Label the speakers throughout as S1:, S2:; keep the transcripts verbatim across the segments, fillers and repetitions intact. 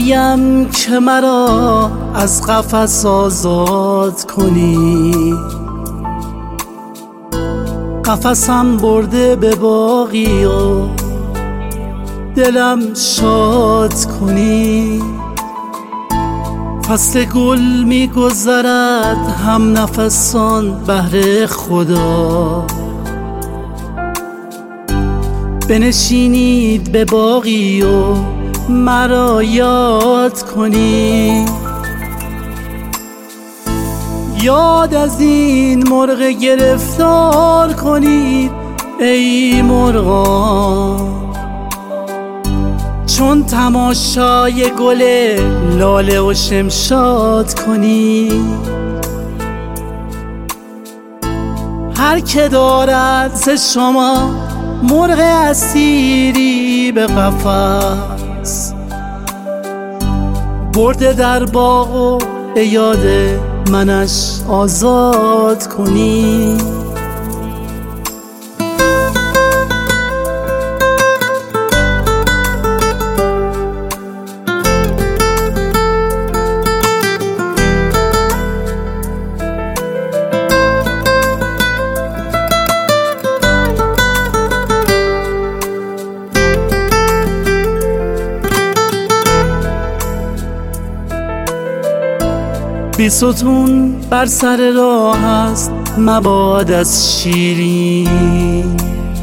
S1: میگم که مرا از قفس آزاد کنی، قفسم برده به باغی و دلم شاد کنی. فصل گل میگذرد هم نفسان بهر خدا، بنشینید به باغی و مرا یاد کنی. یاد از این مرغ گرفتار کنید ای مرغان، چون تماشای گل لاله و شمشاد کنی. هر که دارد ز شما مرغ اسیری به قفس، برده در باغ و به یاد منش آزاد کنی. بیستون بر سر راه است مباد از شیرین،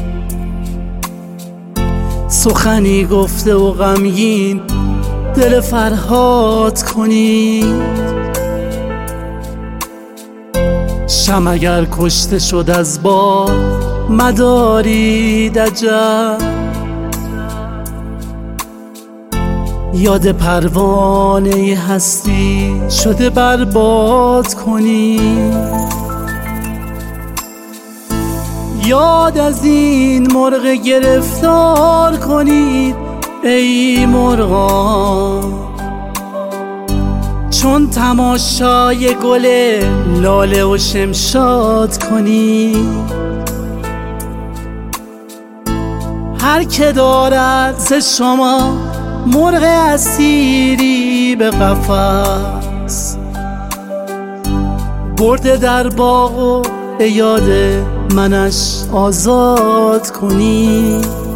S1: سخنی گفته و غمگین دل فرهاد کنید. شمع اگر کشته شد از باد مدارید عجب، یاد پروانه هستی شده برباد کنید. یاد از این مرغ گرفتار کنید ای مرغان، چون تماشای گل لاله و شمشاد کنید. هر که دارد ز شما مرغ اسیری به قفس، برده در باغ و به یاد منش آزاد کنی.